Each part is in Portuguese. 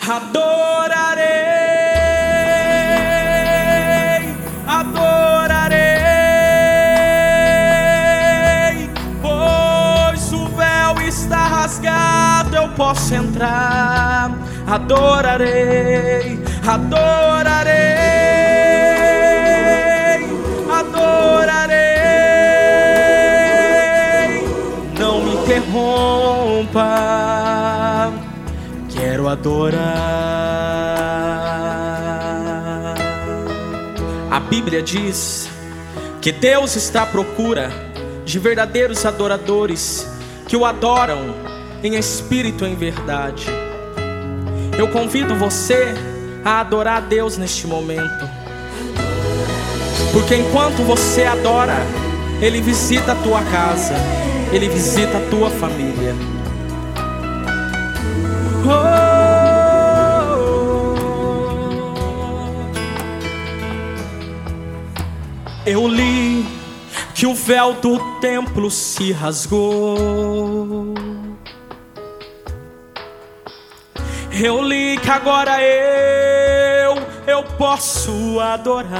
Adorarei, adorarei, pois o véu está rasgado, eu posso entrar. Adorarei, adorarei, adorarei. Não me interrompa, quero adorar. A Bíblia diz que Deus está à procura de verdadeiros adoradores que o adoram em espírito e em verdade. Eu convido você a adorar a Deus neste momento, porque enquanto você adora, Ele visita a tua casa, Ele visita a tua família. Eu li que o véu do templo se rasgou. Eu li que agora eu posso adorar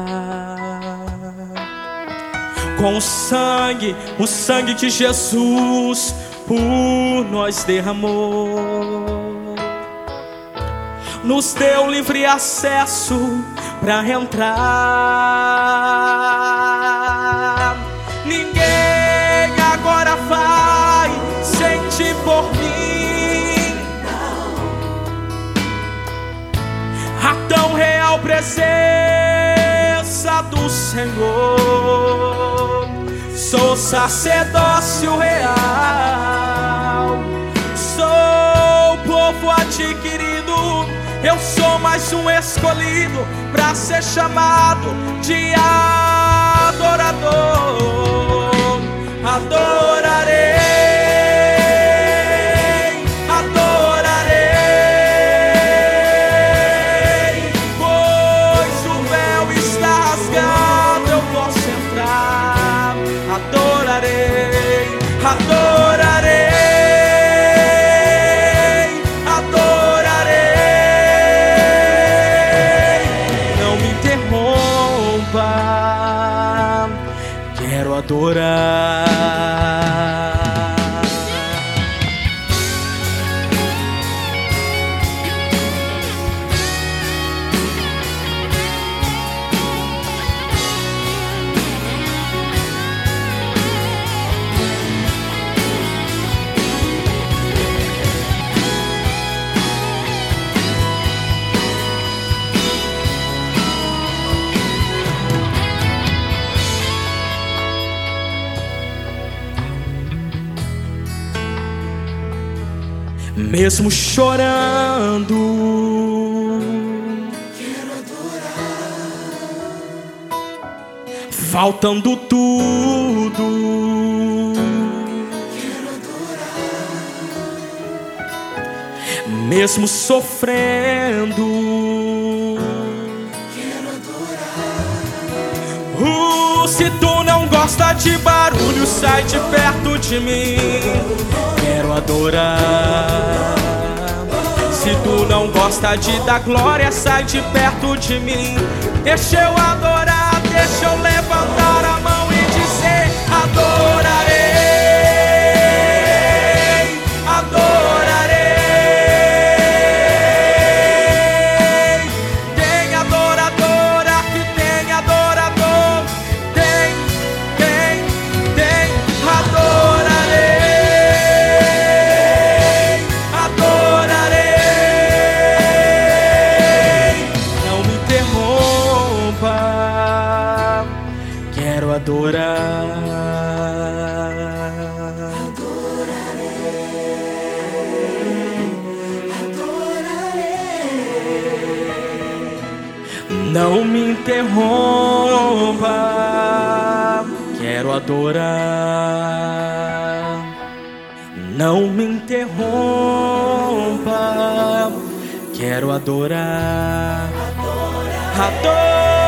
com o sangue que Jesus por nós derramou. Nos deu livre acesso para entrar. Ninguém agora vai sentir por mim a tão real presença do Senhor. Sou sacerdócio real, sou povo adquirido. Eu sou mais um escolhido para ser chamado de adorador. Adorarei, adorarei, pois o véu está rasgado, eu posso entrar. Adorarei, adorarei. Quero adorar. Mesmo chorando, quero adorar. Faltando tudo, quero adorar. mesmo sofrendo, quero adorar. se tu não gosta de barulho, sai de perto de mim. Quero adorar. Se tu não gosta de dar glória, sai de perto de mim. Deixa eu adorar, deixa eu levantar a mão e dizer: adorarei, adorarei. Tem adoradora que tem adorador. Tem, adorarei, adorarei. Não me interrompa, quero adorar. Não me interrompa, quero adorar. Não me interrompa, quero adorar. Adorar.